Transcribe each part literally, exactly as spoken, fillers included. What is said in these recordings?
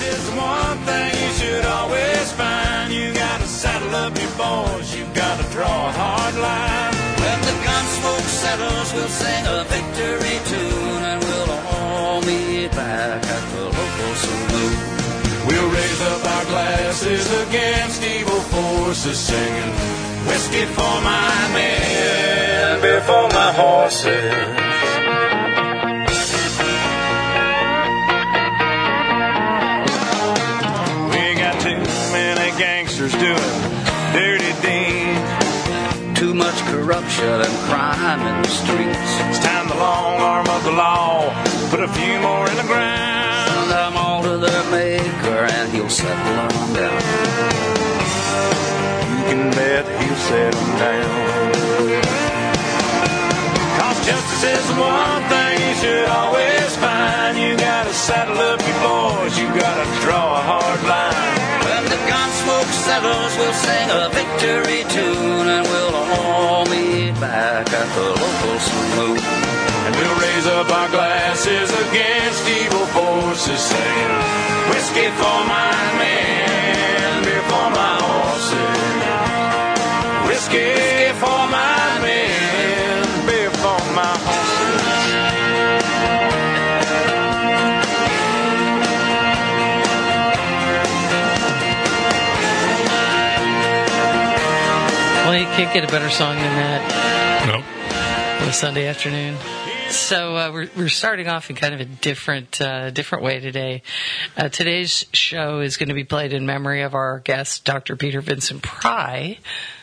is the one thing you should always find. You gotta saddle up your boys, you gotta draw a hard line. When the gun smoke settles, we'll sing a victory tune, and we'll all meet back at the local saloon. We'll raise up our glasses against evil forces, singing whiskey for my men, beer for my horses. Doing dirty deeds, too much corruption and crime in the streets. It's time the long arm of the law put a few more in the ground. Send them all to their maker and he'll settle them down. You can bet he'll settle them down. Cause justice is the one thing you should always find. You gotta saddle up your boys, you gotta draw a hard line. When the gun smoke settles, we'll sing a victory tune, and we'll all meet back at the local saloon. And we'll raise up our glasses against evil forces, saying whiskey for my men, beer for my horses. Whiskey for my men, beer for my horses. Well, you can't get a better song than that. Nope. On a Sunday afternoon. So uh, we're we're starting off in kind of a different uh, different way today. Uh, today's show is going to be played in memory of our guest, Doctor Peter Vincent Pry,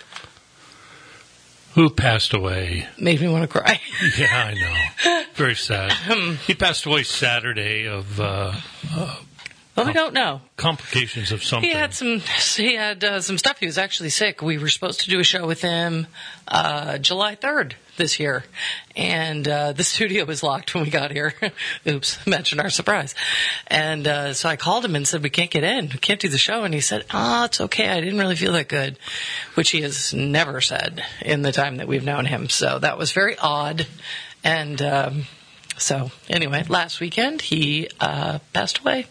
who passed away. Made me want to cry. Yeah, I know. Very sad. He passed away Saturday of. Uh, uh, Well, we don't know. Complications of something. He had some. He had uh, some stuff. He was actually sick. We were supposed to do a show with him uh, July third this year, and uh, the studio was locked when we got here. Oops! Imagine our surprise. And uh, so I called him and said, "We can't get in. We can't do the show." And he said, "Oh, it's okay. I didn't really feel that good," which he has never said in the time that we've known him. So that was very odd. And um, so anyway, last weekend he uh, passed away.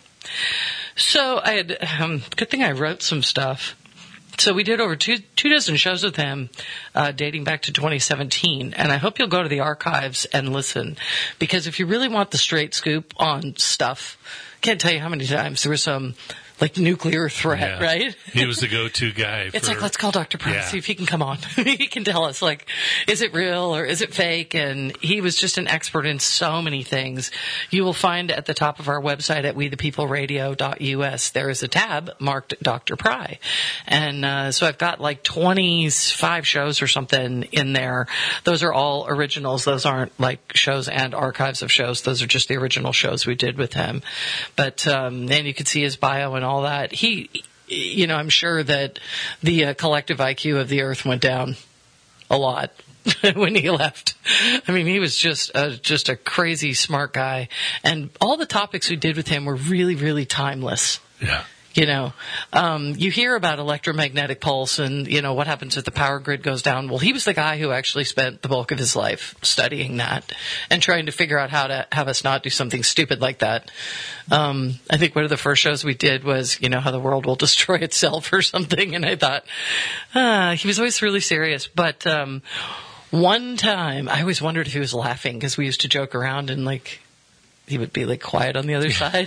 So I had, um, good thing I wrote some stuff. So we did over two, two dozen shows with him, uh, dating back to twenty seventeen. And I hope you'll go to the archives and listen, because if you really want the straight scoop on stuff, can't tell you how many times there was some like nuclear threat, yeah. Right? He was the go-to guy. It's for, like, let's call Doctor Pry, yeah. see if he can come on. He can tell us, like, is it real or is it fake? And he was just an expert in so many things. You will find at the top of our website at we the people radio dot u s, there is a tab marked Doctor Pry. And uh, so I've got like twenty-five shows or something in there. Those are all originals. Those aren't like shows and archives of shows. Those are just the original shows we did with him. But, um, and you can see his bio and all that. He, you know, I'm sure that the uh, collective I Q of the earth went down a lot when he left. I mean, he was just a, just a crazy smart guy. And all the topics we did with him were really, really timeless. Yeah. You know, um, you hear about electromagnetic pulse and, you know, what happens if the power grid goes down. Well, he was the guy who actually spent the bulk of his life studying that and trying to figure out how to have us not do something stupid like that. Um, I think one of the first shows we did was, you know, how the world will destroy itself or something. And I thought, ah, he was always really serious. But um, one time I always wondered if he was laughing because we used to joke around and like, he would be like quiet on the other side.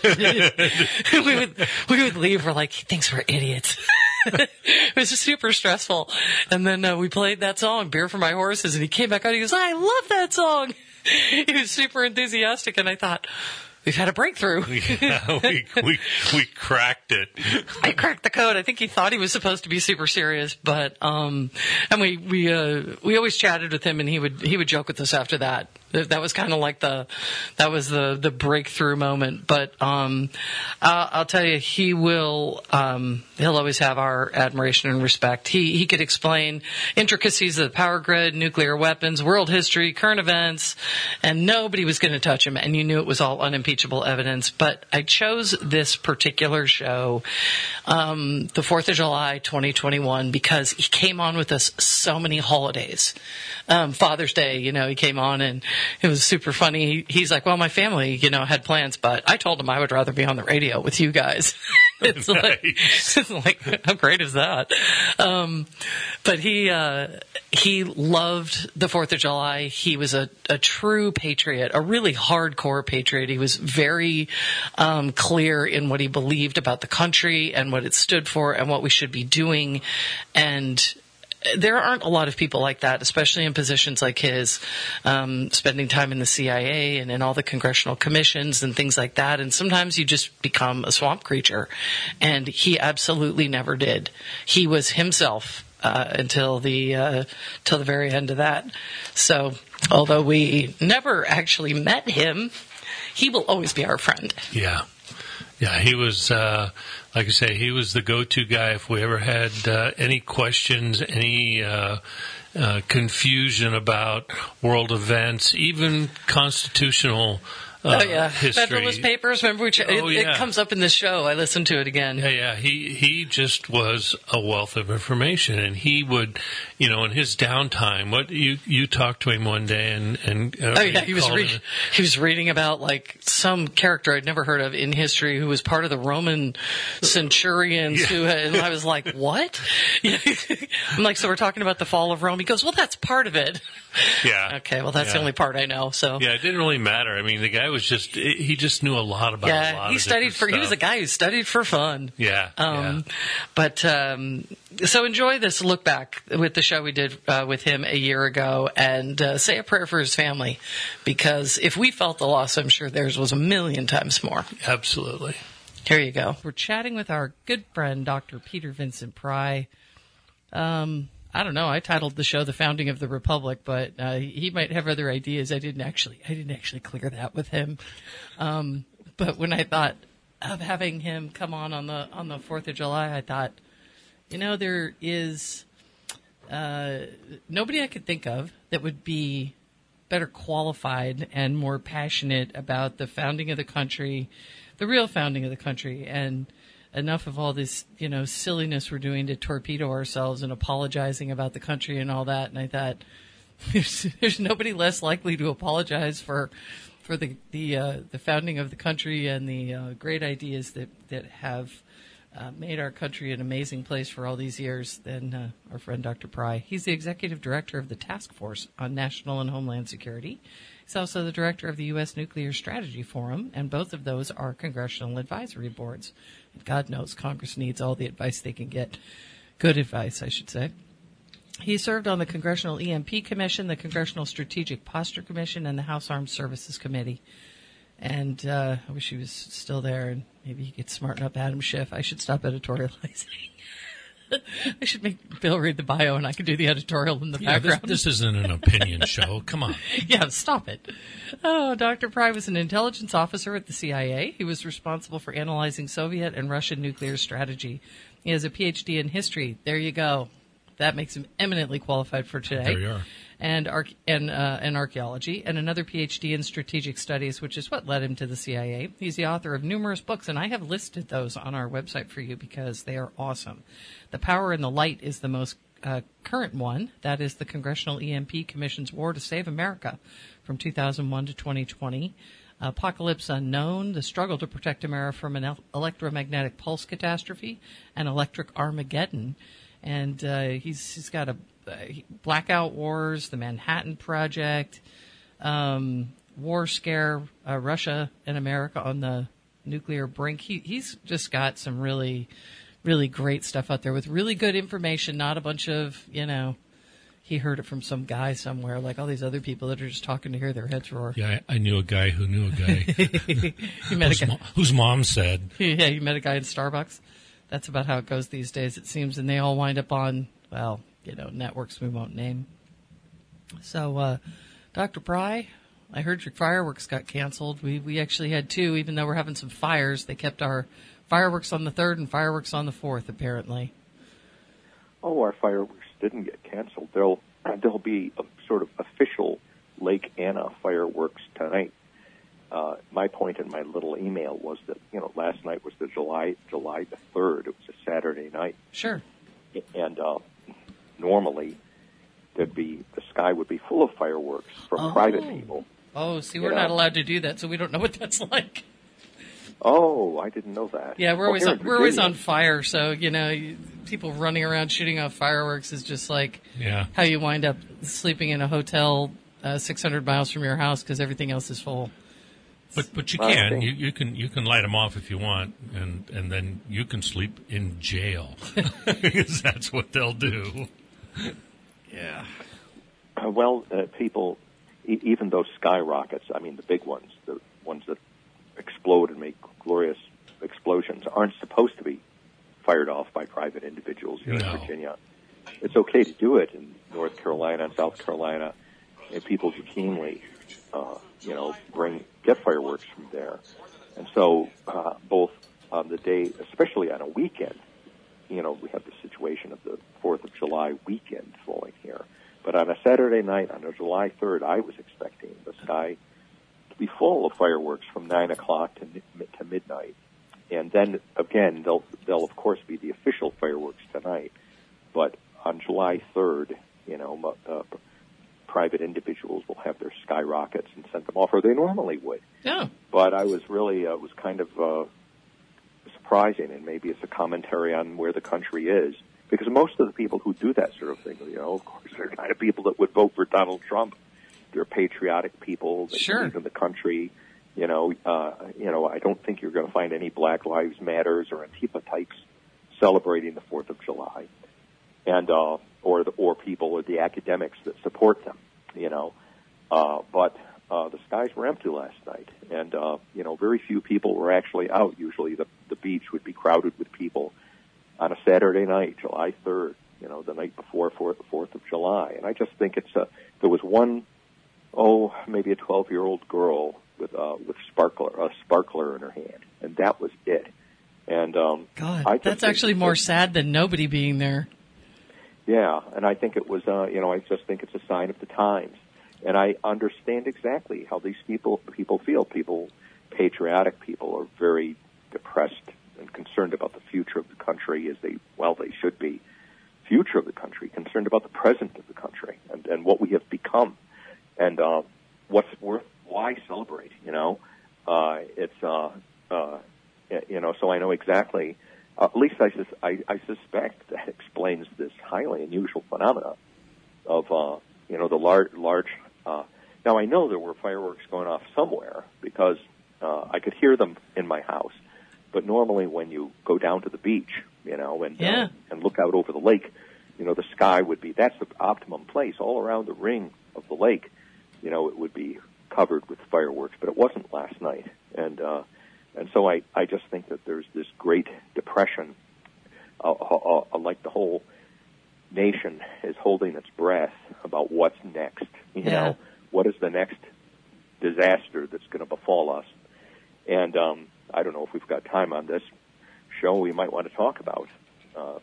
we would we would leave. We're like, he thinks we're idiots. It was just super stressful. And then uh, we played that song, "Beer for My Horses," and he came back out. He goes, "I love that song." He was super enthusiastic, and I thought, we've had a breakthrough. Yeah, we, we we cracked it. I cracked the code. I think he thought he was supposed to be super serious, but um, and we we uh, we always chatted with him, and he would he would joke with us after that. That was kind of like the that was the the breakthrough moment. But um, I'll, I'll tell you, he will um, he'll always have our admiration and respect. He he could explain intricacies of the power grid, nuclear weapons, world history, current events, and nobody was going to touch him. And you knew it was all unimpeachable evidence. But I chose this particular show, um, the Fourth of July, twenty twenty-one, because he came on with us so many holidays. Um, Father's Day, you know, he came on and it was super funny. He, he's like, well, my family, you know, had plans, but I told him I would rather be on the radio with you guys. It's Nice. like, it's like, how great is that? Um, but he, uh, he loved the fourth of July. He was a, a true patriot, a really hardcore patriot. He was very, um, clear in what he believed about the country and what it stood for and what we should be doing. And there aren't a lot of people like that, especially in positions like his, um, spending time in the C I A and in all the congressional commissions and things like that. And sometimes you just become a swamp creature. And he absolutely never did. He was himself uh, until the uh, till the very end of that. So, although we never actually met him, he will always be our friend. Yeah. Yeah, he was, uh, like I say, he was the go-to guy if we ever had uh, any questions, any uh, uh, confusion about world events, even constitutional uh, oh, yeah. history. Federalist Papers, remember? We ch- Oh, it, yeah. it comes up in the show. I listened to it again. Yeah, yeah. He he just was a wealth of information, and he would, you know, in his downtime. What you you talked to him one day, and and uh, Oh yeah, he was called re- him- he was reading about like some character I'd never heard of in history who was part of the Roman centurions. Yeah. Who had, and I was like, what? I'm like, so we're talking about the fall of Rome. He goes, well, that's part of it. Yeah. Okay, well, that's the Yeah. only part I know. So Yeah, it didn't really matter. I mean, the guy was just, he just knew a lot about a yeah, lot he of studied different for. He was a stuff. guy who studied for fun. Yeah, Um, yeah. But um, so enjoy this look back with the show we did uh, with him a year ago, and uh, say a prayer for his family, because if we felt the loss, I'm sure theirs was a million times more. Absolutely. Here you go. We're chatting with our good friend, Doctor Peter Vincent Pry. Um, I don't know. I titled the show "The Founding of the Republic," but uh, he might have other ideas. I didn't actually. I didn't actually clear that with him. Um, but when I thought of having him come on on the on the Fourth of July, I thought, you know, there is uh, nobody I could think of that would be better qualified and more passionate about the founding of the country, the real founding of the country, and enough of all this, you know, silliness we're doing to torpedo ourselves and apologizing about the country and all that. And I thought, there's, there's nobody less likely to apologize for for the the uh, the founding of the country and the uh, great ideas that that have uh, made our country an amazing place for all these years than uh, our friend Doctor Pry. He's the executive director of the Task Force on National and Homeland Security. He's also the director of the U S Nuclear Strategy Forum, and both of those are congressional advisory boards. And God knows Congress needs all the advice they can get. Good advice, I should say. He served on the Congressional E M P Commission, the Congressional Strategic Posture Commission, and the House Armed Services Committee. And uh, I wish he was still there, and maybe he could smarten up Adam Schiff. I should stop editorializing. I should make Bill read the bio, and I could do the editorial in the Yeah, this, background. this isn't an opinion show. Come on. Yeah, stop it. Oh, Doctor Pry was an intelligence officer at the C I A. He was responsible for analyzing Soviet and Russian nuclear strategy. He has a P H D in history. There you go. That makes him eminently qualified for today. There you are. And arch- and uh, and archaeology, and another P H D in strategic studies, which is what led him to the C I A. He's the author of numerous books, and I have listed those on our website for you because they are awesome. The Power in the Light is the most uh, current one. That is the Congressional E M P Commission's War to Save America from two thousand one to twenty twenty. Apocalypse Unknown, The Struggle to Protect America from an Electromagnetic Pulse Catastrophe, and Electric Armageddon. And uh, he's he's got a uh, Blackout Wars, the Manhattan Project, um, War Scare, uh, Russia and America on the nuclear brink. He he's just got some really, really great stuff out there with really good information. Not a bunch of, you know, he heard it from some guy somewhere, like all these other people that are just talking to hear their heads roar. Yeah, I, I knew a guy who knew a guy. You met whose, a guy. mo- whose mom said, Yeah, you met a guy in Starbucks. That's about how it goes these days, it seems, and they all wind up on, well, you know, networks we won't name. So, uh, Doctor Pry, I heard your fireworks got canceled. We we actually had two, even though we're having some fires. They kept our fireworks on the third and fireworks on the fourth, apparently. Oh, our fireworks didn't get canceled. There'll there'll be a sort of official Lake Anna fireworks tonight. Uh, my point in my little email was that, you know, last night was the July July the third. It was a Saturday night. Sure. And uh, normally there'd be the sky would be full of fireworks from Oh. private people. Oh, see, we're You know? not allowed to do that, so we don't know what that's like. Oh, I didn't know that. Yeah, we're Well, always here on, in we're always Virginia- on fire, so you know, you, people running around shooting off fireworks is just like Yeah. how you wind up sleeping in a hotel uh, six hundred miles from your house because everything else is full. But but you I can think- you, you can you can light them off if you want, and and then you can sleep in jail because that's what they'll do. Yeah. Uh, well, uh, people, e- even those skyrockets, I mean the big ones, the ones that explode and make glorious explosions, aren't supposed to be fired off by private individuals here No. in Virginia. It's okay to do it in North Carolina and South Carolina, and people routinely, uh, you know, bring get fireworks from there. And so, uh, both on the day, especially on a weekend, you know, we have the situation of the Fourth of July weekend falling here. But on a Saturday night, on a July third, I was expecting the sky to be full of fireworks from nine o'clock to mi- to midnight. And then again, they'll they'll of course be the official fireworks tonight. But on July third, you know, mo- uh, private individuals will have their skyrockets and send them off, or they normally would. Yeah. But I was really uh, was kind of uh, surprising, and maybe it's a commentary on where the country is, because most of the people who do that sort of thing, you know, of course, they're the kind of people that would vote for Donald Trump. They're patriotic people. They Sure. believe in the country. You know, uh, you know, I don't think you're going to find any Black Lives Matters or Antifa types celebrating the Fourth of July, and uh, or the or people or the academics that support them. You know, uh, but uh, the skies were empty last night, and uh, you know, very few people were actually out. Usually, the the beach would be crowded with people on a Saturday night, July third. You know, the night before Fourth of July, and I just think it's a. There was one, oh, maybe a twelve-year-old girl with uh, with sparkler a sparkler in her hand, and that was it. And um, God, I just that's think actually that- more sad than nobody being there. Yeah, and I think it was, uh, you know, I just think it's a sign of the times, and I understand exactly how these people people feel. People, patriotic people, are very depressed and concerned about the future of the country, as they well they should be. Future of the country, concerned about the present of the country, and, and what we have become, and uh, what's worth. Why celebrate? You know, uh, it's uh, uh, you know. So I know exactly. Uh, at least I, sus- I, I suspect that explains this highly unusual phenomena of uh, you know the large large. Uh, now I know there were fireworks going off somewhere because uh, I could hear them in my house. But normally, when you go down to the beach, you know, and Yeah. uh, and look out over the lake, you know, the sky would be that's the optimum place all around the ring of the lake. You know, it would be covered with fireworks, but it wasn't last night, and uh, and so I, I just think that there's this great depression, uh, uh, uh, like the whole nation is holding its breath about what's next. You Yeah. know, what is the next disaster that's going to befall us? And um, I don't know if we've got time on this show. We might want to talk about. Uh,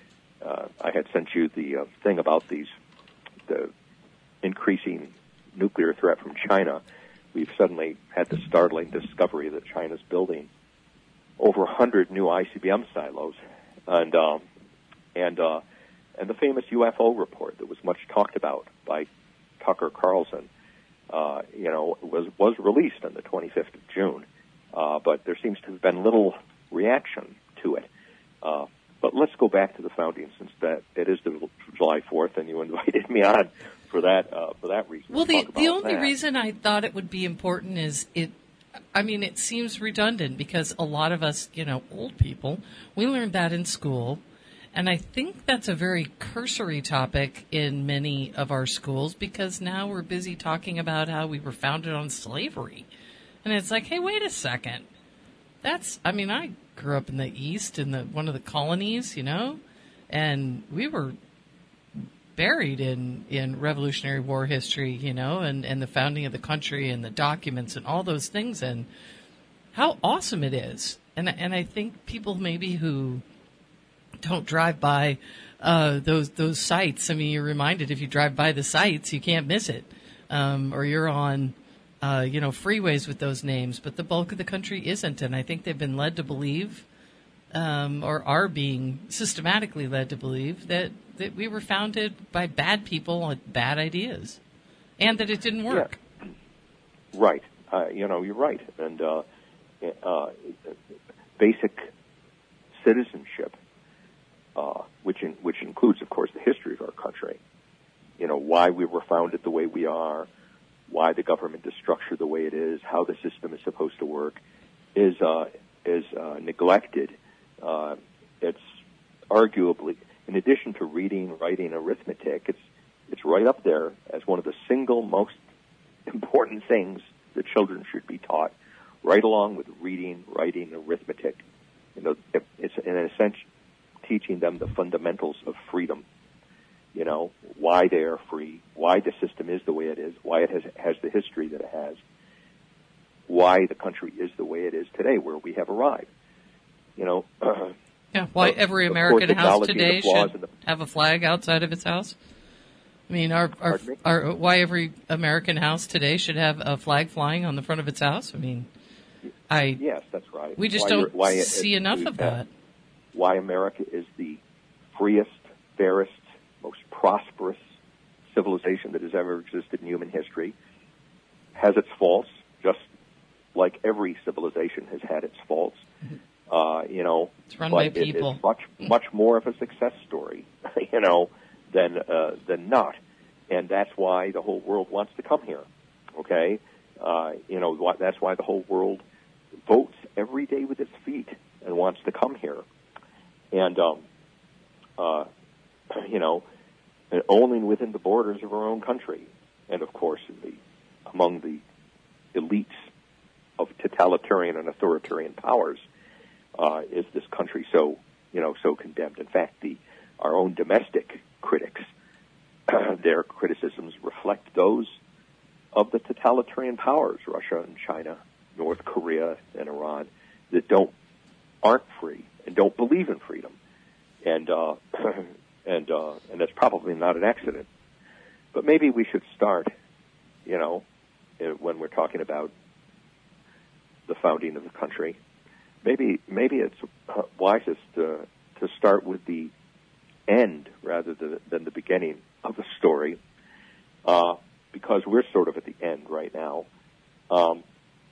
uh, I had sent you the uh, thing about these the increasing nuclear threat from China. We've suddenly had the startling discovery that China's building over one hundred new I C B M silos, and um, and uh, and the famous U F O report that was much talked about by Tucker Carlson, uh, you know, was was released on the twenty-fifth of June, uh, but there seems to have been little reaction to it. Uh, but let's go back to the founding, since that it is the July fourth, and you invited me on for that uh, for that reason. Well, to the talk the about only that. reason I thought it would be important is it. I mean, it seems redundant because a lot of us, you know, old people, we learned that in school. And I think that's a very cursory topic in many of our schools because now we're busy talking about how we were founded on slavery. And it's like, hey, wait a second. That's, I mean, I grew up in the East in the one of the colonies, you know, and we were buried in, in Revolutionary War history, you know, and, and the founding of the country and the documents and all those things and how awesome it is. And and I think people maybe who don't drive by uh, those those sites. I mean, you're reminded if you drive by the sites, you can't miss it. Um, or you're on, uh, you know, freeways with those names. But the bulk of the country isn't. And I think they've been led to believe, um, or are being systematically led to believe, that, that we were founded by bad people with bad ideas. And that it didn't work. Right. Uh, you know, you're right. And uh, uh, basic citizenship, uh, which in, which includes, of course, the history of our country. You know, why we were founded the way we are, why the government is structured the way it is, how the system is supposed to work, is uh, is uh, neglected. Uh, it's arguably, in addition to reading, writing, arithmetic, it's it's right up there as one of the single most important things that children should be taught, right along with reading, writing, arithmetic. You know, it's in a sense teaching them the fundamentals of freedom. You know, why they are free, why the system is the way it is, why it has has the history that it has, why the country is the way it is today, where we have arrived. You know, uh, yeah. Why uh, every American house today should the, have a flag outside of its house. I mean, our, our, our, why every American house today should have a flag flying on the front of its house. I mean, I yes, that's right. We just why don't why see it, enough it, of that. Why America is the freest, fairest, most prosperous civilization that has ever existed in human history, has its faults, just like every civilization has had its faults. Uh, you know, it's run but by it people. is much, much more of a success story, you know, than uh, than not, and that's why the whole world wants to come here. Okay, uh, you know, that's why the whole world votes every day with its feet and wants to come here, and um, uh, you know, and only within the borders of our own country, and of course, in the among the elites of totalitarian and authoritarian powers, uh, is this country so, you know, so condemned. In fact, the our own domestic critics, their criticisms reflect those of the totalitarian powers, Russia and China, North Korea and Iran, that don't aren't free and don't believe in freedom, and uh, and uh, and that's probably not an accident. But maybe we should start, you know, when we're talking about the founding of the country. Maybe maybe it's wisest to to start with the end rather than, than the beginning of the story, uh, because we're sort of at the end right now. Um,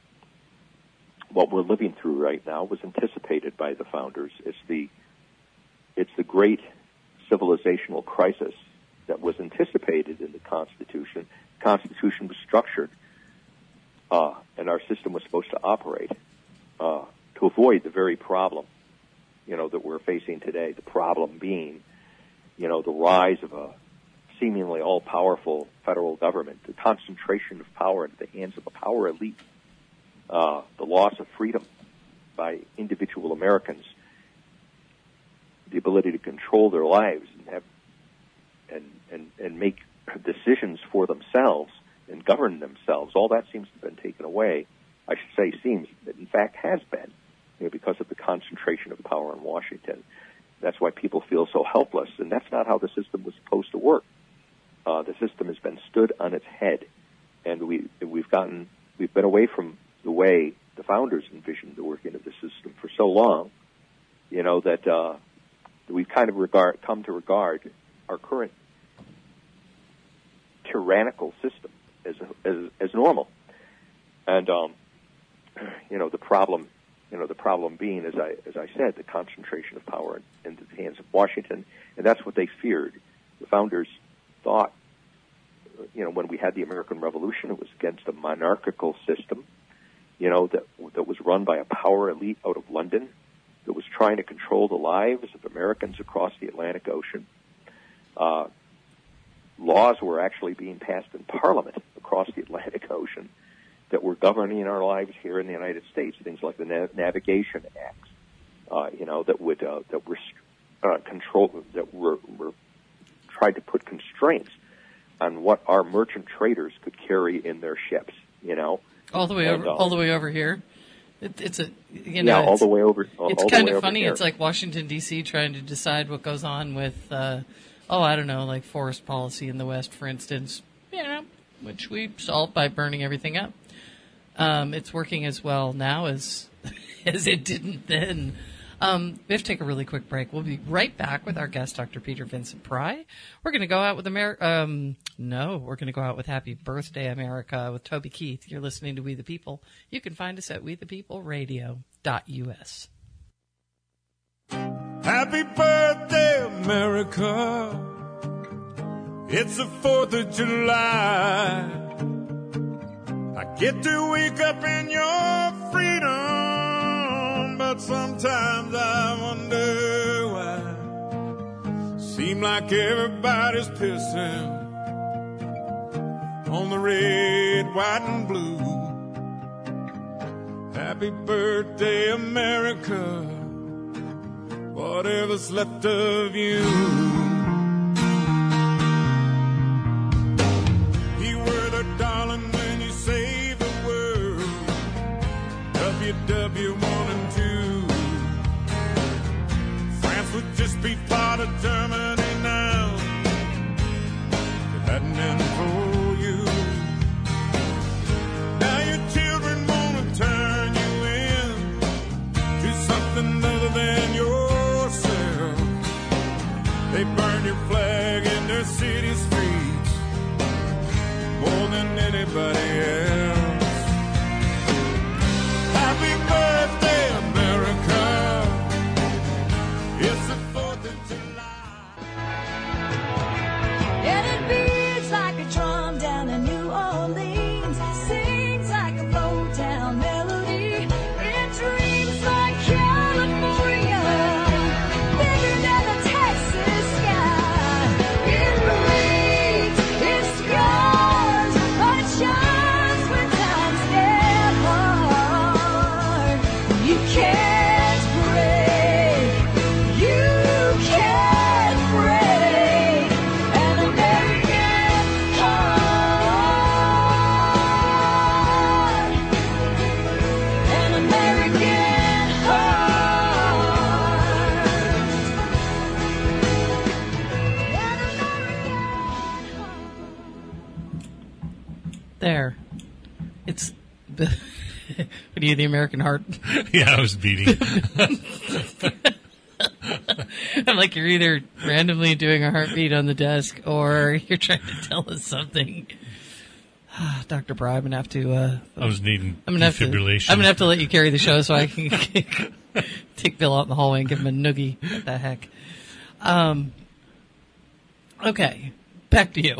what we're living through right now was anticipated by the founders. It's the it's the great civilizational crisis that was anticipated in the Constitution. The Constitution was structured, uh, and our system was supposed to operate uh, to avoid the very problem, you know, that we're facing today. The problem being, you know, the rise of a seemingly all-powerful federal government, the concentration of power into the hands of a power elite, uh, the loss of freedom by individual Americans, the ability to control their lives and have and and, and make decisions for themselves and govern themselves. All that seems to have been taken away. I should say seems, but in fact has been, you know, because of the concentration of power in Washington. That's why people feel so helpless, and that's not how the system was supposed to work. Uh, the system has been stood on its head, and we we've gotten we've been away from the way the founders envisioned the working of the system for so long, you know, that uh, we've kind of regard come to regard our current tyrannical system as as, as normal, and um, you know the problem. You know, the problem being, as I as I said, the concentration of power in, in the hands of Washington, and that's what they feared. The founders thought, you know, when we had the American Revolution, it was against a monarchical system, you know, that that was run by a power elite out of London that was trying to control the lives of Americans across the Atlantic Ocean. Uh, laws were actually being passed in Parliament across the Atlantic Ocean that were governing our lives here in the United States, things like the Na- Navigation Acts, uh, you know, that would uh, that were uh, control that were, were tried to put constraints on what our merchant traders could carry in their ships, you know, all the way and, over, uh, all the way over here. It, it's a you know, yeah, all the way over. All, it's all kind the way of funny. Here. It's like Washington D C trying to decide what goes on with, uh, oh, I don't know, like forest policy in the West, for instance, you know, which we solved by burning everything up. Um, it's working as well now as as it didn't then. Um, we have to take a really quick break. We'll be right back with our guest, Doctor Peter Vincent Pry. We're going to go out with America. Um, no, we're going to go out with Happy Birthday, America with Toby Keith. You're listening to We the People. You can find us at we the people radio dot u s. Happy birthday, America. It's the fourth of July. I get to wake up in your freedom, but sometimes I wonder why. Seem like everybody's pissing on the red, white, and blue. Happy birthday, America. Whatever's left of you. You were the darling when you saved the world. W W one and two. France would just be part of Germany now. If it hadn't been for you. Now your children wanna turn you in to something other than your. They burn your flag in their city streets more than anybody else. Happy birthday, America. It's the fourth of July. And it beats like a drum down in New Orleans. Sings like a Motown melody. It dreams like California. Bigger than the Texas sky. It bleeds, it scars, but it shines when times get hard. You can't break, you can't break an American heart. An American heart. An American heart. There. It's the, what are you, the American heart? Yeah, I was beating. I'm like, you're either randomly doing a heartbeat on the desk or you're trying to tell us something. Doctor Bry, I'm going to have to, uh, I was needing I'm gonna have to, I'm defibrillation. going to have to let you carry the show so I can take Bill out in the hallway and give him a noogie. What the heck? Um, okay. Back to you.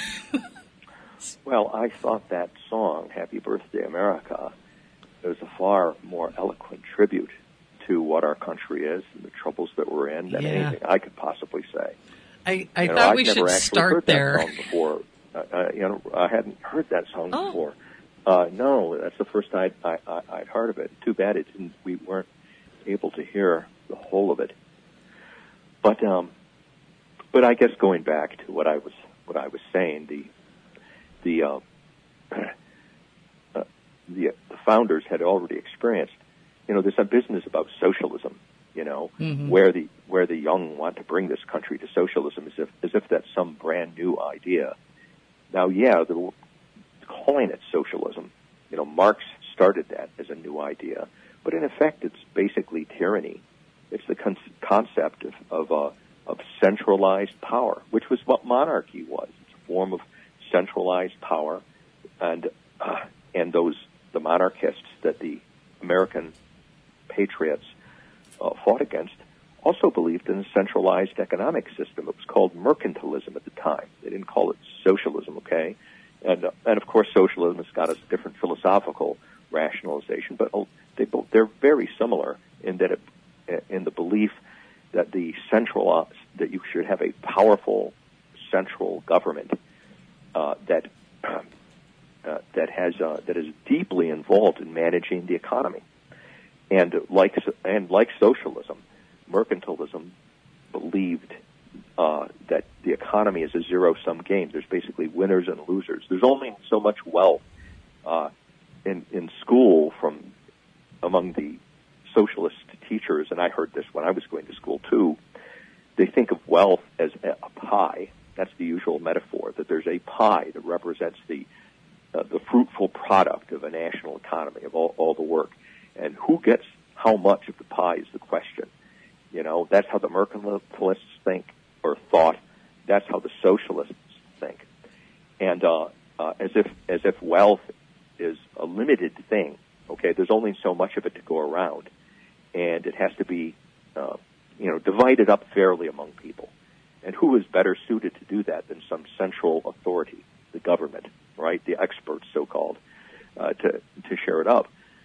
Well, I thought that song, Happy Birthday, America, was a far more eloquent tribute to what our country is and the troubles that we're in than Yeah. anything I could possibly say. I, I You know, thought I've we never should actually start heard there. that song before. Uh, uh, you know, I hadn't heard that song Oh. before. Uh, no, that's the first I'd, I, I, I'd heard of it. Too bad it didn't, we weren't able to hear the whole of it. But, um, but I guess going back to what I was, what I was saying, the, the, uh, uh, the, the founders had already experienced, you know, there's a business about socialism, you know, Mhm. where the, where the young want to bring this country to socialism as if, as if that's some brand new idea. Now, yeah, the, calling it socialism, you know, Marx started that as a new idea, but in effect, it's basically tyranny. It's the con- concept of of, uh, of centralized power, which was what monarchy was. It's a form of centralized power, and uh, and those the monarchists that the American patriots uh, fought against also believed in a centralized economic system. It was called mercantilism at the time. They didn't call it socialism, okay? And uh, and of course, socialism has got a different philosophical rationalization, but uh, they both, they're very similar in that it, in the belief that the central uh, that you should have a powerful central government uh, that uh, that has uh, that is deeply involved in managing the economy, and like and like socialism, mercantilism believed uh, that the economy is a zero-sum game. There's basically winners and losers. There's only so much wealth uh, in in school from among the socialist teachers, and I heard this when I was going to school too. They think of wealth as a pie. That's the usual metaphor, that there's a pie that represents the uh, the fruitful product of a national economy, of all, all the work. And who gets how much of the pie is the question. know, that's how the mercantilists think or thought. That's how the socialists think. And uh, uh, as if as if wealth is a limited thing. Okay, there's only so much of it to go around, and it has to be, uh, you know, divided up fairly among people. And who is better suited to do that than some central authority, the government, right? The experts, so-called, uh, to to share it up.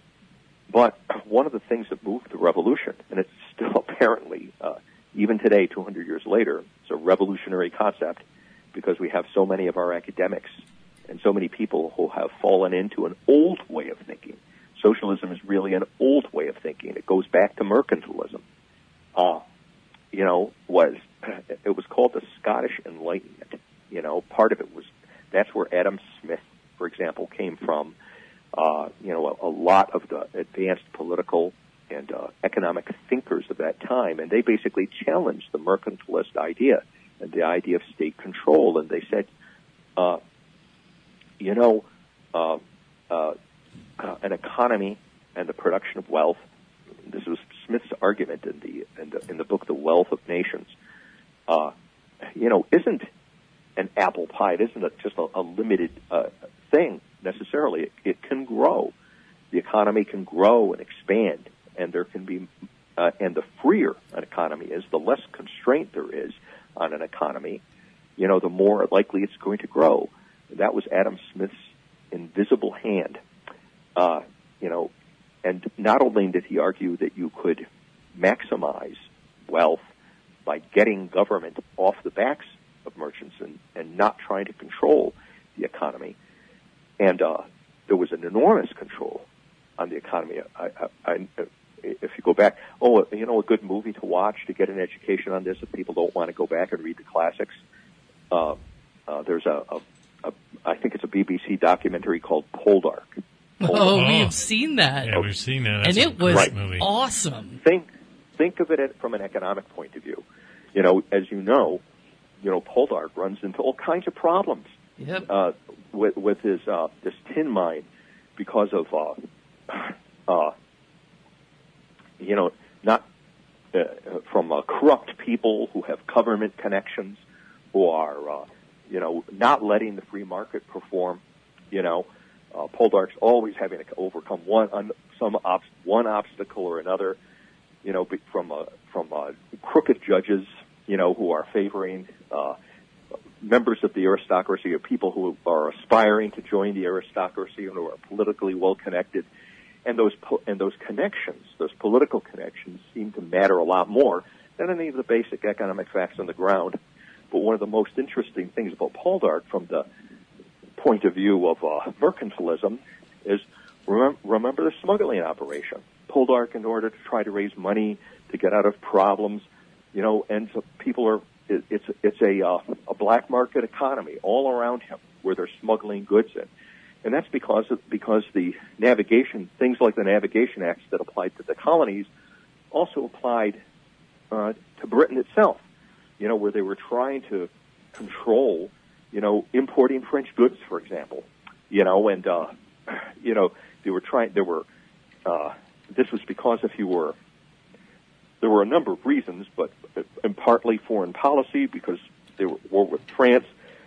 But one of the things that moved the revolution, and it's still apparently, uh, even today, two hundred years later, it's a revolutionary concept because we have so many of our academics and so many people who have fallen into an old way of thinking. Socialism is really an old way of thinking. It goes back to mercantilism. Uh, you know, was it was called the Scottish Enlightenment. You know, part of it was, that's where Adam Smith, for example, came from. Uh, you know, a, a lot of the advanced political and uh, economic thinkers of that time, and they basically challenged the mercantilist idea and the idea of state control. And they said, uh, you know, uh, uh, uh, an economy and the production of wealth. This was Smith's argument in the in the, in the book, The Wealth of Nations. Uh, you know, isn't an apple pie. It isn't a, just a, a limited uh, thing necessarily. It, it can grow. The economy can grow and expand, and there can be, uh, and the freer an economy is, the less constraint there is on an economy, you know, the more likely it's going to grow. That was Adam Smith's invisible hand. Uh, you know, and not only did he argue that you could maximize wealth by getting government off the backs of merchants and, and not trying to control the economy, and uh, there was an enormous control on the economy. I, I, I, if you go back, oh, you know, a good movie to watch to get an education on this if people don't want to go back and read the classics, uh, uh, there's a, a, a, I think it's a B B C documentary called Poldark. Oh, Oh. we have seen that. Yeah, we've seen that. That's and a it was great movie. awesome. Think, think of it from an economic point of view. You know, as you know, you know, Poldark runs into all kinds of problems. Yep. Uh, with, with his uh, this tin mine, because of uh, uh, you know, not uh, from uh, corrupt people who have government connections, who are uh, you know, not letting the free market perform. You know, uh, Poldark's always having to overcome one un, some ob- one obstacle or another. You know, from uh, from uh, crooked judges, you know, who are favoring uh, members of the aristocracy, or people who are aspiring to join the aristocracy and who are politically well connected. And those po- and those connections, those political connections, seem to matter a lot more than any of the basic economic facts on the ground. But one of the most interesting things about Poldark, from the point of view of uh, mercantilism, is remember, remember the smuggling operation. Poldark, in order to try to raise money to get out of problems, you know, and so people are, it, it's it's a uh, a black market economy all around him where they're smuggling goods in, and that's because of, because the navigation things like the Navigation Acts that applied to the colonies also applied uh, to Britain itself. You know, where they were trying to control, you know, importing French goods, for example. You know, and uh, you know they were trying. There were. Uh, this was because if you were. There were a number of reasons, but and partly foreign policy, because they were at war with France,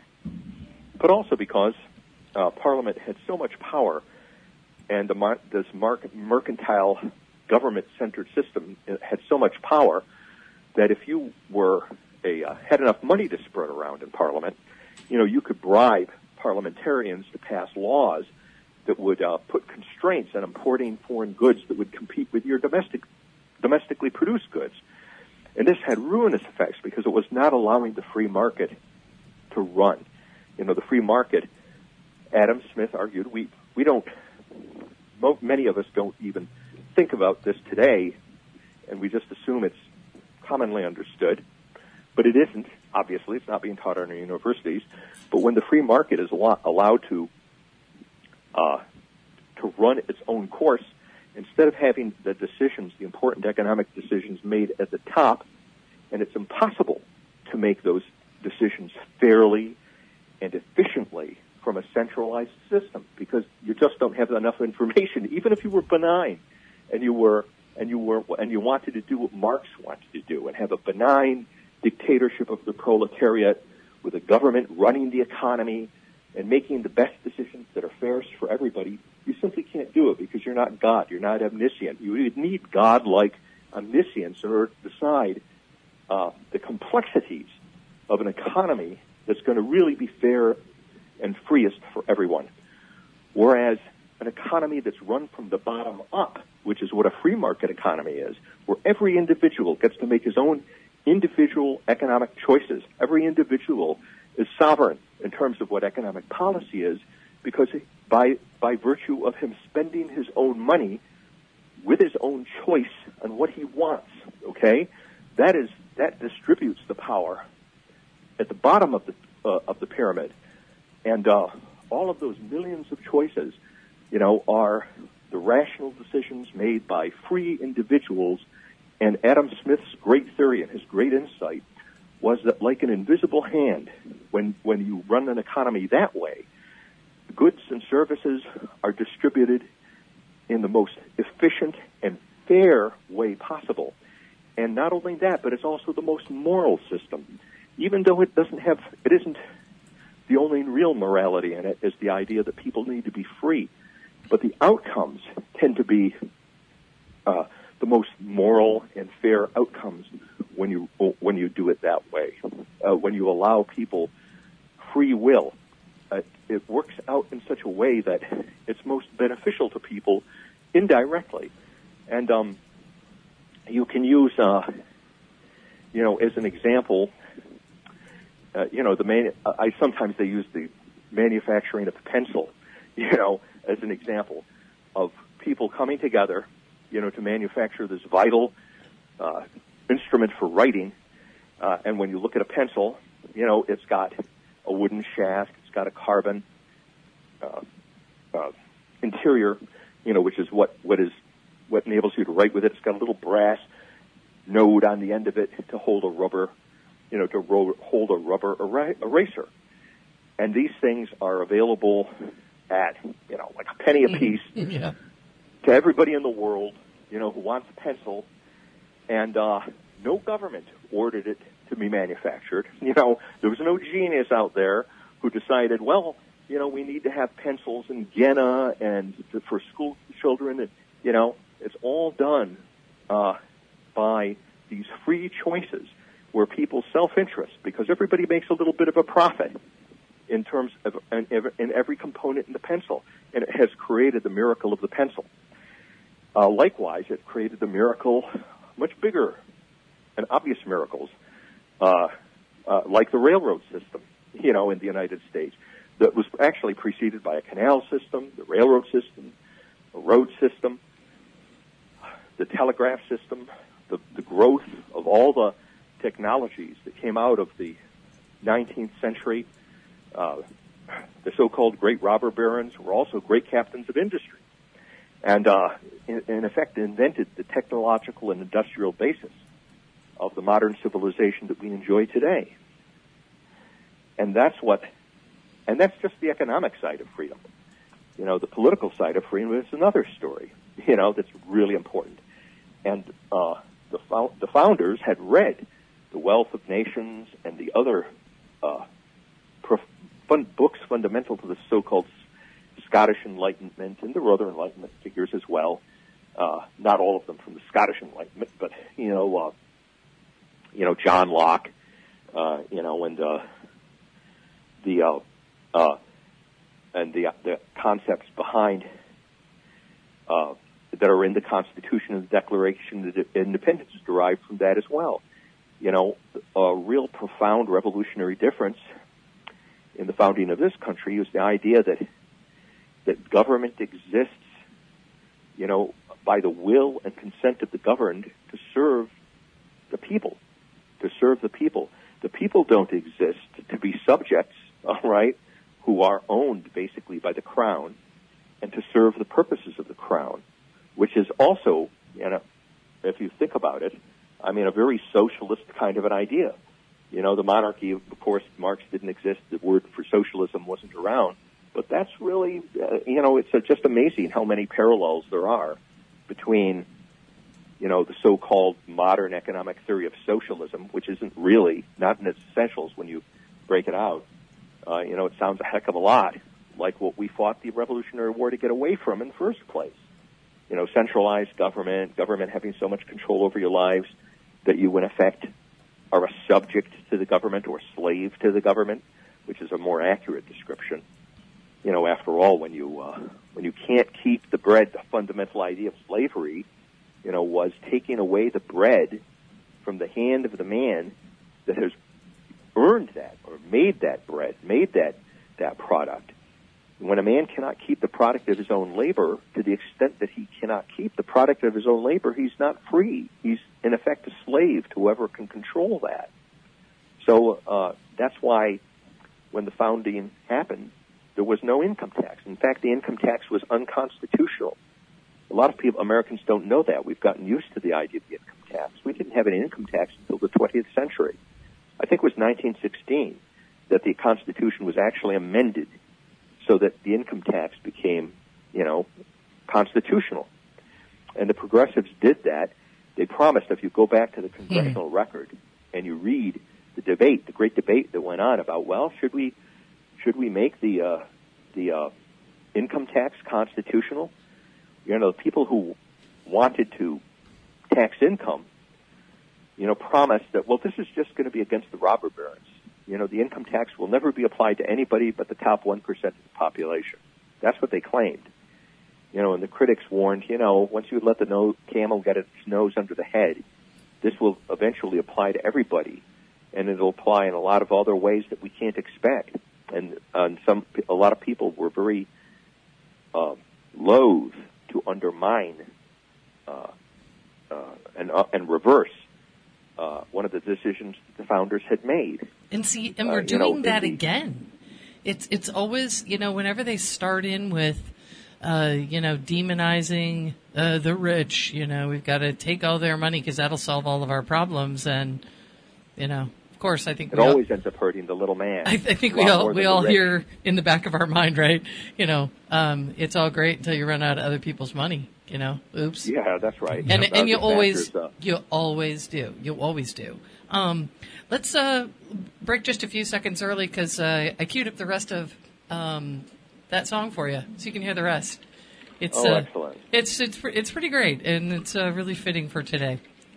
but also because uh, Parliament had so much power, and the mar- this mar- mercantile government-centered system had so much power that if you were a uh, had enough money to spread around in Parliament, you know, you could bribe parliamentarians to pass laws that would uh, put constraints on importing foreign goods that would compete with your domestic domestically produced goods. And this had ruinous effects because it was not allowing the free market to run. You know, the free market, Adam Smith argued, we, we don't, mo- many of us don't even think about this today, and we just assume it's commonly understood. But it isn't, obviously. It's not being taught in our universities. But when the free market is allo- allowed to uh, to run its own course, instead of having the decisions, the important economic decisions made at the top, and it's impossible to make those decisions fairly and efficiently from a centralized system because you just don't have enough information. Even if you were benign and you were and you were and you wanted to do what Marx wanted to do and have a benign dictatorship of the proletariat with a government running the economy and making the best decisions that are fairest for everybody, you simply can't do it because you're not God. You're not omniscient. You would need God-like omniscience in order to decide uh, the complexities of an economy that's going to really be fair and freest for everyone. Whereas an economy that's run from the bottom up, which is what a free market economy is, where every individual gets to make his own individual economic choices. Every individual is sovereign in terms of what economic policy is, because by by virtue of him spending his own money with his own choice on what he wants, okay, that is that distributes the power at the bottom of the uh, of the pyramid, and uh, all of those millions of choices, you know, are the rational decisions made by free individuals. And Adam Smith's great theory and his great insight was that, like an invisible hand, when when you run an economy that way, goods and services are distributed in the most efficient and fair way possible. And not only that, but it's also the most moral system. Even though it doesn't have, it isn't the only real morality in it is the idea that people need to be free. But the outcomes tend to be uh, the most moral and fair outcomes when you when you do it that way. Uh, when you allow people free will, uh, it works out in such a way that it's most beneficial to people indirectly. And um, you can use, uh, you know, as an example, uh, you know, the main. I sometimes they use the manufacturing of a pencil, you know, as an example of people coming together, you know, to manufacture this vital uh, instrument for writing. Uh, and when you look at a pencil, you know, it's got a wooden shaft, it's got a carbon uh, uh, interior, you know, which is what, what is what enables you to write with it. It's got a little brass node on the end of it to hold a rubber, you know, to ro- hold a rubber er- eraser. And these things are available at, you know, like a penny a piece. Yeah. To everybody in the world, you know, who wants a pencil, and uh, no government ordered it to be manufactured. You know, there was no genius out there who decided, well, you know, we need to have pencils in Vienna and to, for school children. And, you know, it's all done uh, by these free choices where people's self-interest, because everybody makes a little bit of a profit in terms of in, in every component in the pencil, and it has created the miracle of the pencil. Uh, likewise, it created the miracle, much bigger and obvious miracles, uh, uh, like the railroad system, you know, in the United States, that was actually preceded by a canal system, the railroad system, a road system, the telegraph system, the, the growth of all the technologies that came out of the nineteenth century. Uh, the so-called great robber barons were also great captains of industry, and uh, in, in effect invented the technological and industrial basis of the modern civilization that we enjoy today. And that's what, and that's just the economic side of freedom. You know, the political side of freedom is another story, you know, that's really important. And uh, the, fo- the founders had read The Wealth of Nations and the other uh, prof- fun- books fundamental to the so-called Scottish Enlightenment, and there were other Enlightenment figures as well. Uh, not all of them from the Scottish Enlightenment, but you know, uh, you know, John Locke, uh, you know, and uh, the uh, uh, and the the concepts behind uh, that are in the Constitution and the Declaration of Independence derived from that as well. You know, a real profound revolutionary difference in the founding of this country is the idea that that government exists, you know, by the will and consent of the governed to serve the people, to serve the people. The people don't exist to be subjects, all right, who are owned basically by the crown, and to serve the purposes of the crown, which is also, you know, if you think about it, I mean, a very socialist kind of an idea. You know, the monarchy, of course, Marx didn't exist. The word for socialism wasn't around. But that's really, uh, you know, it's uh, just amazing how many parallels there are between you know, the so-called modern economic theory of socialism, which isn't really, not in its essentials when you break it out, uh, you know, it sounds a heck of a lot like what we fought the Revolutionary War to get away from in the first place. You know, centralized government, government having so much control over your lives that you, in effect, are a subject to the government or slave to the government, which is a more accurate description. You know, after all, when you uh, when you can't keep the bread, the fundamental idea of slavery, you know, was taking away the bread from the hand of the man that has earned that or made that bread, made that that product. When a man cannot keep the product of his own labor, to the extent that he cannot keep the product of his own labor, he's not free. He's, in effect, a slave to whoever can control that. So uh, that's why when the founding happened, there was no income tax. In fact, the income tax was unconstitutional. A lot of people, Americans don't know that. We've gotten used to the idea of the income tax. We didn't have an income tax until the twentieth century. I think it was nineteen sixteen that the Constitution was actually amended so that the income tax became, you know, constitutional. And the progressives did that. They promised, if you go back to the congressional mm-hmm. record and you read the debate, the great debate that went on about, well, should we should we make the uh, the uh, income tax constitutional? You know, the people who wanted to tax income, you know, promised that, well, this is just going to be against the robber barons. You know, the income tax will never be applied to anybody but the top one percent of the population. That's what they claimed. You know, and the critics warned, you know, once you let the no- camel get its nose under the head, this will eventually apply to everybody. And it'll apply in a lot of other ways that we can't expect. And, uh, and some, a lot of people were very uh, loath to undermine uh, uh, and, uh, and reverse uh, one of the decisions that the founders had made. And see, and we're uh, doing know, that the, again. It's it's always, you know, whenever they start in with, uh, you know, demonizing uh, the rich, you know, we've got to take all their money because that'll solve all of our problems. And, you know, of course, I think it we always all, ends up hurting the little man. I, I think we all we all hear in the back of our mind, right? You know, um, it's all great until you run out of other people's money. You know, oops. Yeah, that's right. And yep. and you always masters, uh, you always do. You always do. Um, let's uh, break just a few seconds early because uh, I queued up the rest of um, that song for you, so you can hear the rest. It's oh, uh, excellent. It's it's it's pretty great, and it's uh, really fitting for today.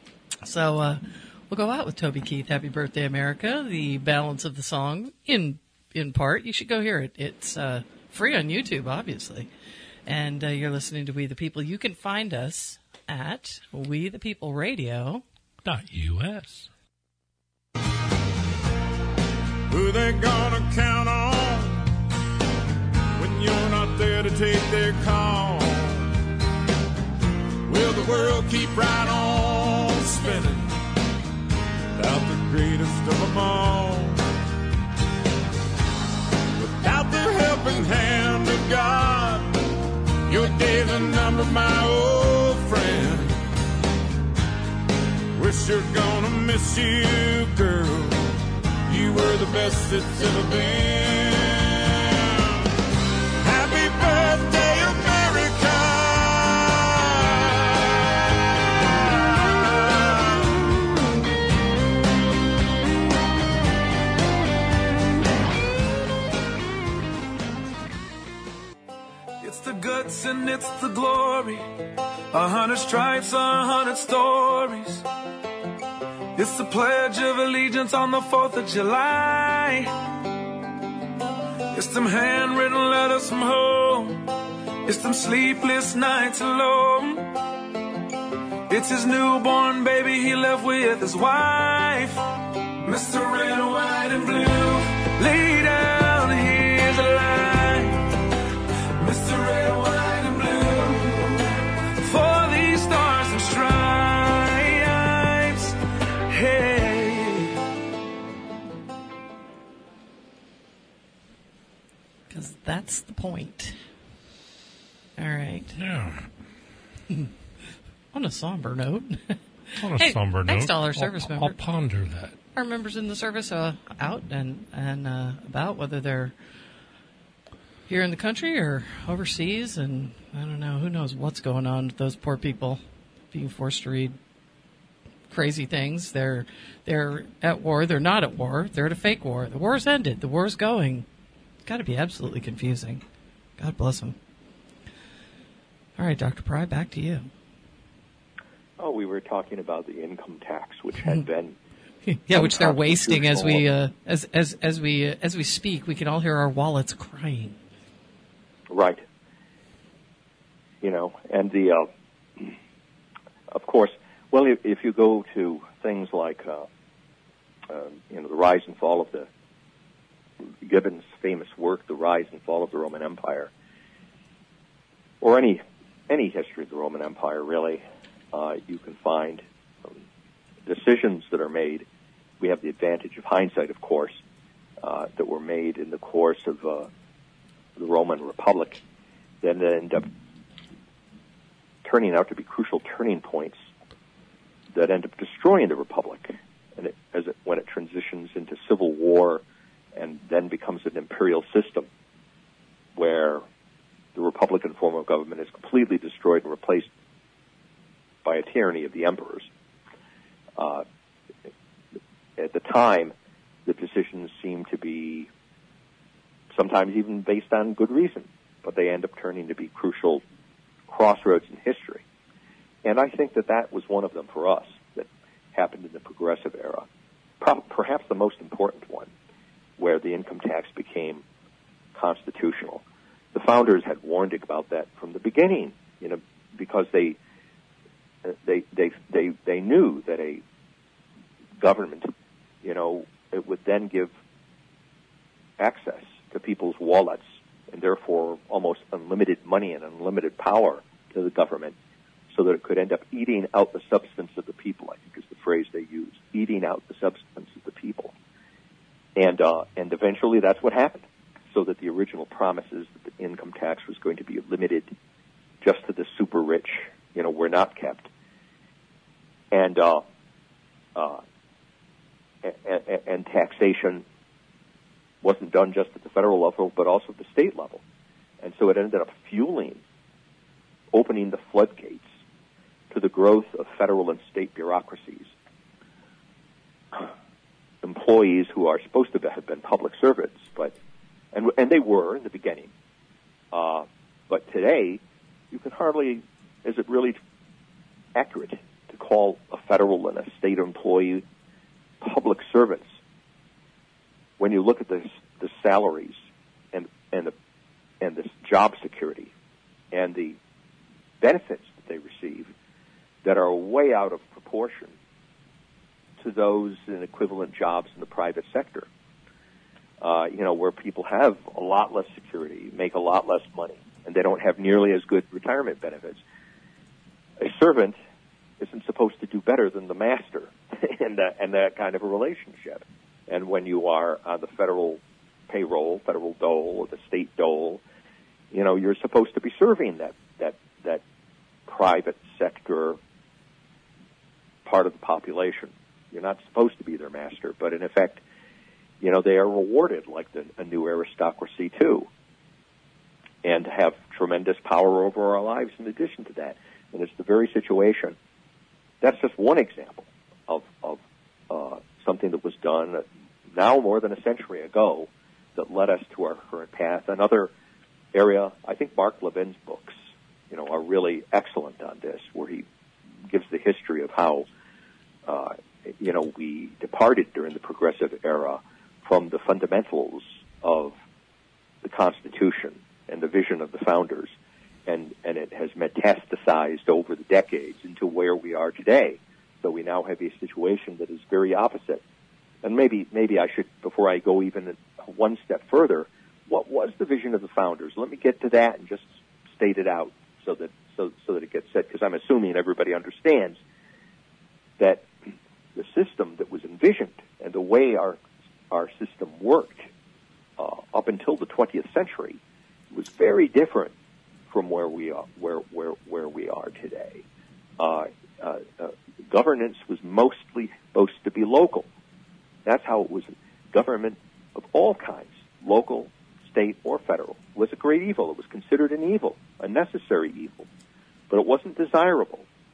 So uh, we'll go out with Toby Keith. Happy Birthday, America. The balance of the song, in in part, you should go hear it. It's uh, free on YouTube, obviously. And uh, you're listening to We the People. You can find us at we the people radio dot U S. Who they gonna count on when you're not there to take their call? Will the world keep right on spinning without the greatest of them all? Without the helping hand of God, your days are numbered, my old friend. We're sure gonna miss you, girl. You were the best that's ever been. Happy birthday, America. It's the guts and it's the glory. A hundred stripes, a hundred stories. It's the Pledge of Allegiance on the fourth of July. It's them handwritten letters from home. It's them sleepless nights alone. It's his newborn baby he left with his wife. Mister Red, White, and Blue, lay down, here's a line. Mister Red, White, and Blue, for these stars and stripes. Hey. because that's the point. All right. Yeah. On a somber note. On a Hey, somber note. thanks to all our service I'll, members. I'll ponder that. Our members in the service uh, out and and uh, about, whether they're here in the country or overseas, and I don't know, who knows what's going on with those poor people being forced to read crazy things. They're they're at war. They're not at war. They're at a fake war. The war's ended. The war's going. It's got to be absolutely confusing. God bless them. All right, Doctor Pry, back to you. Oh, we were talking about the income tax, which had been yeah, which they're wasting as we uh, as as as we uh, as we speak. We can all hear our wallets crying. Right. You know, and the uh, of course, well, if, if you go to things like uh, uh, you know the rise and fall of the Gibbon's famous work, The Rise and Fall of the Roman Empire, or any any history of the Roman Empire, really, uh, you can find um, decisions that are made. We have the advantage of hindsight, of course, uh, that were made in the course of uh, the Roman Republic, then end up turning out to be crucial turning points that end up destroying the Republic, and it, as it, when it transitions into civil war and then becomes an imperial system where the Republican form of government is completely destroyed and replaced by a tyranny of the emperors. Uh, at the time, the decisions seem to be sometimes even based on good reason, but they end up turning to be crucial crossroads in history. And I think that that was one of them for us that happened in the Progressive Era, Pro- perhaps the most important one, where the income tax became constitutional. The founders had warned about that from the beginning, you know, because they they they they they knew that a government, you know, it would then give access to people's wallets and therefore almost unlimited money and unlimited power to the government, so that it could end up eating out the substance of the people, I think is the phrase they use, eating out the substance of the people. And uh, and eventually that's what happened, so that the original promises that the income tax was going to be limited just to the super rich, you know, were not kept. And uh, uh, and, and taxation wasn't done just at the federal level, but also at the state level. And so it ended up fueling, opening the floodgates to the growth of federal and state bureaucracies. Employees who are supposed to have been public servants, but and and they were in the beginning, uh, but today you can hardly, is it really accurate to call a federal and a state employee public servants when you look at the the salaries and and the and the job security and the benefits that they receive that are way out of proportion to those in equivalent jobs in the private sector, uh, you know, where people have a lot less security, make a lot less money, and they don't have nearly as good retirement benefits. A servant isn't supposed to do better than the master in that, in that kind of a relationship. And when you are on the federal payroll, federal dole, or the state dole, you know, you're supposed to be serving that, that, that private sector part of the population. You're not supposed to be their master, but in effect, you know, they are rewarded like the, a new aristocracy too, and have tremendous power over our lives in addition to that. And it's the very situation. That's just one example of, of uh, something that was done now more than a century ago that led us to our current path. Another area, I think Mark Levin's books, you know, are really excellent on this, where he gives the history of how uh, you know, we departed during the Progressive Era from the fundamentals of the Constitution and the vision of the founders, and, and it has metastasized over the decades into where we are today. So we now have a situation that is very opposite. And maybe maybe I should, before I go even one step further, what was the vision of the founders? Let me get to that and just state it out so that so so that it gets said, because I'm assuming everybody understands that the system that was envisioned and the way our our system worked uh, up until the twentieth century was very different from where we are where where where we are today. Uh, uh, uh, governance was mostly supposed to be local. That's how it was. Government of all kinds, local, state, or federal, was a great evil. It was considered an evil, a necessary evil, but it wasn't desirable.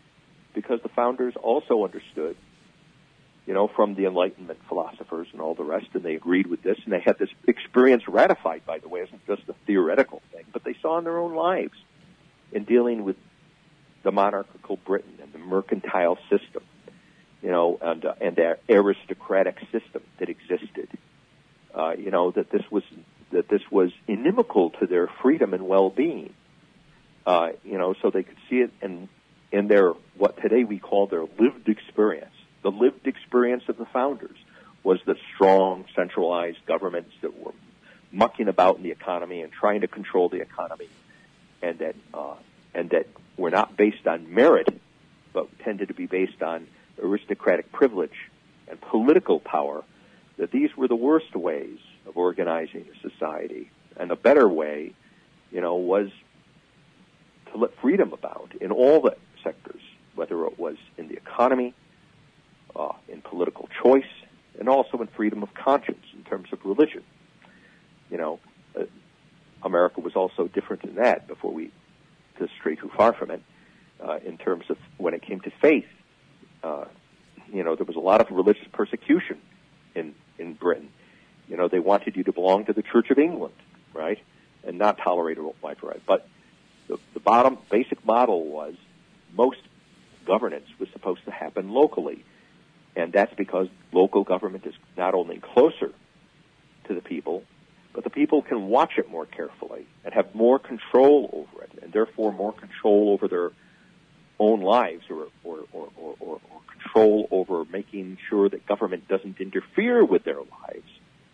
because the founders also understood, you know, from the Enlightenment philosophers and all the rest, and they agreed with this, and they had this experience ratified, by the way. It isn't just a theoretical thing, but they saw in their own lives in dealing with the monarchical Britain and the mercantile system, you know, and, uh, and the aristocratic system that existed, uh, you know, that this was that this was inimical to their freedom and well-being, uh, you know, so they could see it in, in their, what today we call their lived experience. The lived experience of the founders was the strong, centralized governments that were mucking about in the economy and trying to control the economy, and that uh, and that were not based on merit, but tended to be based on aristocratic privilege and political power. That these were the worst ways of organizing a society, and a better way, you know, was to let freedom abound in all the sectors, whether it was in the economy, Uh, in political choice, and also in freedom of conscience in terms of religion. You know, uh, America was also different than that before we to stray too far from it. Uh, in terms of when it came to faith, uh, you know, there was a lot of religious persecution in in Britain. You know, they wanted you to belong to the Church of England, right, and not tolerate a wide variety. But the, the bottom basic model was most governance was supposed to happen locally. And that's because local government is not only closer to the people, but the people can watch it more carefully and have more control over it, and therefore more control over their own lives, or, or, or, or, or, or control over making sure that government doesn't interfere with their lives.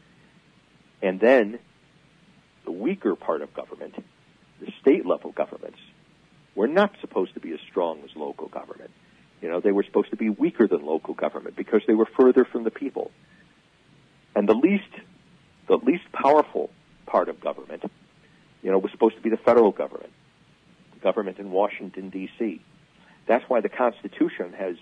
And then the weaker part of government, the state-level governments, were not supposed to be as strong as local government. You know, they were supposed to be weaker than local government because they were further from the people. And the least, the least powerful part of government, you know, was supposed to be the federal government, the government in Washington, D C That's why the Constitution has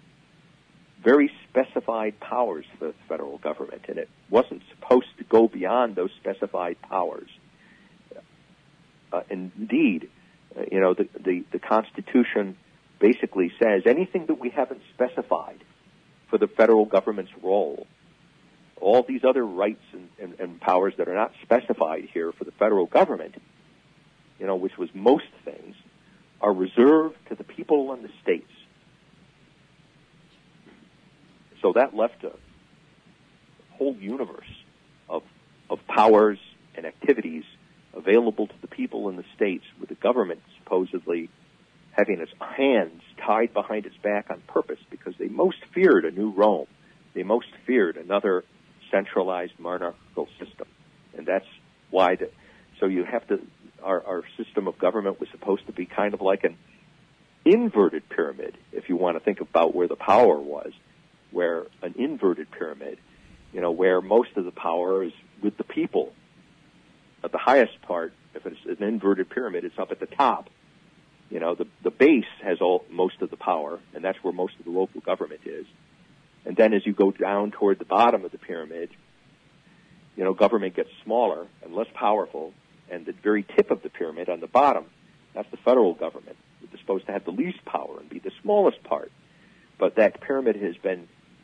very specified powers for the federal government, and it wasn't supposed to go beyond those specified powers. Uh, indeed, uh, you know, the, the, the Constitution basically says anything that we haven't specified for the federal government's role, all these other rights and, and, and powers that are not specified here for the federal government, you know, which was most things, are reserved to the people and the states. So that left a whole universe of, of powers and activities available to the people in the states, with the government supposedly having its hands tied behind its back on purpose, because they most feared a new Rome. They most feared another centralized monarchical system. And that's why the, so you have to, our, our system of government was supposed to be kind of like an inverted pyramid, if you want to think about where the power was, where an inverted pyramid, you know, where most of the power is with the people. At the highest part, if it's an inverted pyramid, it's up at the top. You know, the, the base has all, most of the power, and that's where most of the local government is. And then as you go down toward the bottom of the pyramid, you know, government gets smaller and less powerful, and the very tip of the pyramid on the bottom, that's the federal government, which is supposed to have the least power and be the smallest part. But that pyramid has been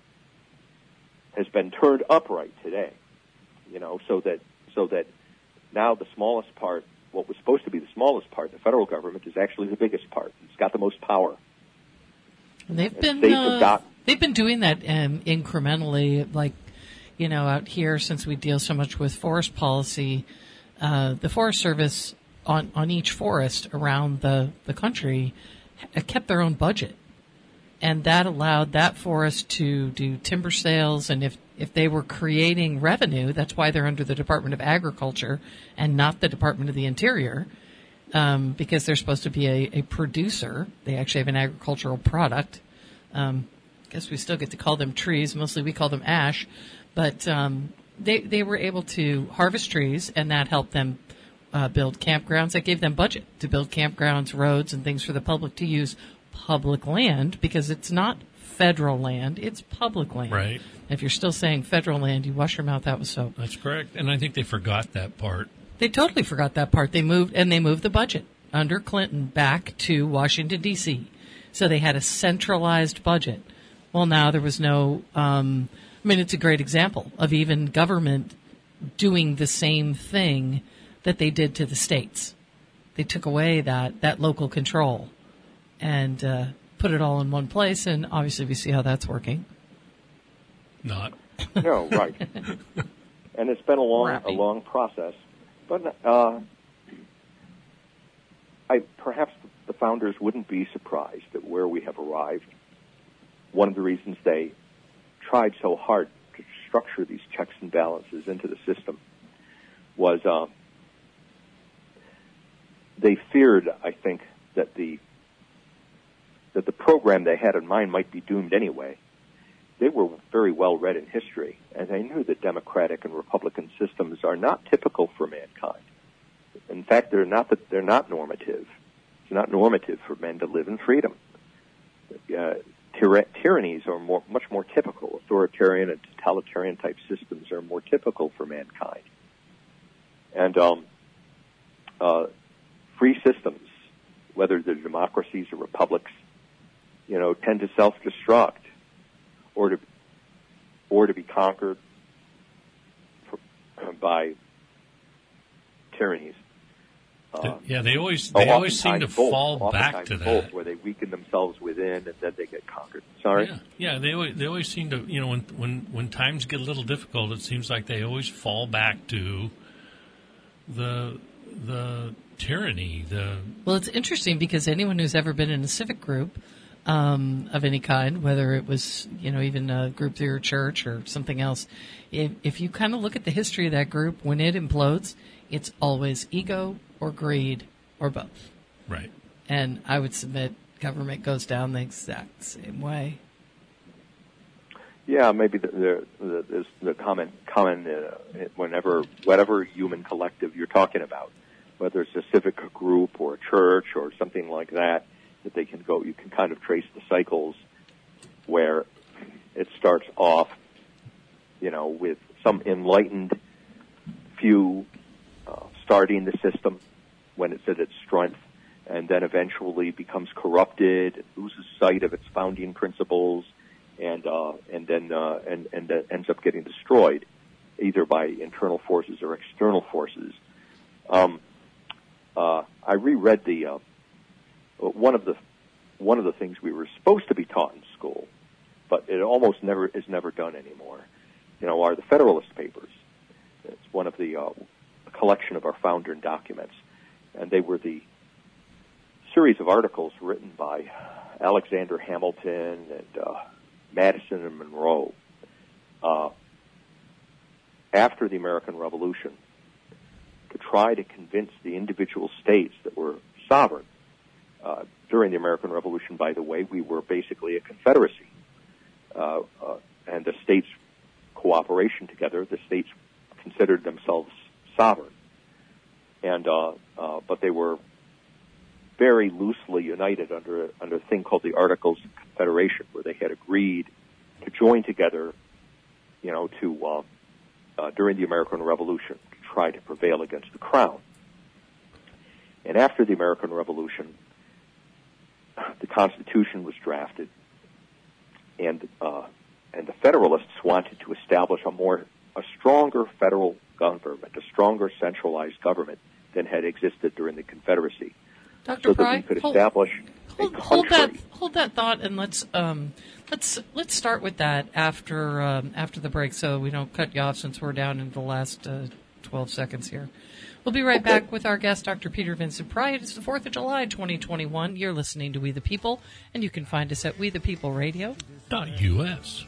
has been turned upright today, you know, so that so that now the smallest part, what was supposed to be the smallest part, the federal government, is actually the biggest part. It's got the most power. And they've and been they uh, forgot. they've been doing that um, incrementally, like, you know, out here, since we deal so much with forest policy, uh, the Forest Service on, on each forest around the, the country kept their own budget. And that allowed that forest to do timber sales, and if if they were creating revenue, that's why they're under the Department of Agriculture and not the Department of the Interior, um, because they're supposed to be a, a producer. They actually have an agricultural product. Um, I guess we still get to call them trees. Mostly we call them ash. But um, they, they were able to harvest trees, and that helped them uh, build campgrounds. That gave them budget to build campgrounds, roads, and things for the public to use public land, because it's not federal land, it's public land. Right. If you're still saying federal land, you wash your mouth out with soap. That's correct. And I think they forgot that part. They totally forgot that part. They moved, and they moved the budget under Clinton back to Washington, D C So they had a centralized budget. Well, now there was no, um, I mean, it's a great example of even government doing the same thing that they did to the states. They took away that, that local control and uh, put it all in one place, and obviously we see how that's working. Not. No, right. And it's been a long, a Rapping. long process. But uh, I perhaps the founders wouldn't be surprised at where we have arrived. One of the reasons they tried so hard to structure these checks and balances into the system was uh, they feared, I think, that the that the program they had in mind might be doomed anyway. They were very well read in history, and they knew that democratic and republican systems are not typical for mankind. In fact, they're not that they're not normative. It's not normative for men to live in freedom. Uh, tyra- tyrannies are more, much more typical. Authoritarian and totalitarian type systems are more typical for mankind. And um, uh, free systems, whether they're democracies or republics, you know, tend to self-destruct or to or to be conquered for, uh, by tyrannies. Uh, yeah, they always they oh, always seem to both, fall back oftentimes to that. both, where they weaken themselves within and then they get conquered. Sorry? Yeah, yeah. They always, they always seem to, you know, when when when times get a little difficult, it seems like they always fall back to the the tyranny. The Well, it's interesting because anyone who's ever been in a civic group um, of any kind, whether it was, you know, even a group through your church or something else, if, if you kind of look at the history of that group, when it implodes, it's always ego or greed or both. right. And I would submit government goes down the exact same way. Yeah, maybe the the, the, the, the common common uh, whenever whatever human collective you're talking about, whether it's a civic group or a church or something like that, that they can go. You can kind of trace the cycles where it starts off, you know, with some enlightened few uh, starting the system when it's at its strength, and then eventually becomes corrupted, it loses sight of its founding principles, and uh, and then uh, and and uh, ends up getting destroyed, either by internal forces or external forces. Um, uh, I reread the uh, one of the one of the things we were supposed to be taught in school, but it almost never is never done anymore. You know, are the Federalist Papers. It's one of the uh, collection of our founder documents, and they were the series of articles written by Alexander Hamilton and uh, Madison and Monroe uh, after the American Revolution to try to convince the individual states that were sovereign. Uh, during the American Revolution, by the way, we were basically a confederacy, uh, uh, and the states' cooperation together, the states considered themselves sovereign, and uh, uh, but they were very loosely united under under a thing called the Articles of Confederation, where they had agreed to join together, you know, to uh, uh, during the American Revolution to try to prevail against the crown. And after the American Revolution, the Constitution was drafted, and uh, and the Federalists wanted to establish a more a stronger federal government, a stronger centralized government than had existed during the Confederacy. Doctor So that Pry, we could hold, establish hold, a hold that country. hold that thought, and let's um, let's let's start with that after um, after the break, so we don't cut you off since we're down in the last uh, twelve seconds here. We'll be right back with our guest, Doctor Peter Vincent Pry. It is the fourth of July, twenty twenty-one. You're listening to We the People, and you can find us at we the people radio Dot U S.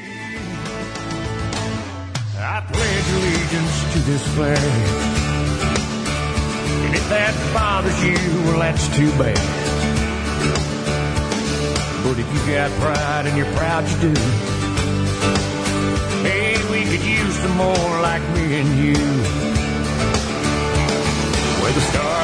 I pledge allegiance to this flag. And if that bothers you, well, that's too bad. But if you got pride and you're proud you do, hey, we could use some more like me and you. Where the stars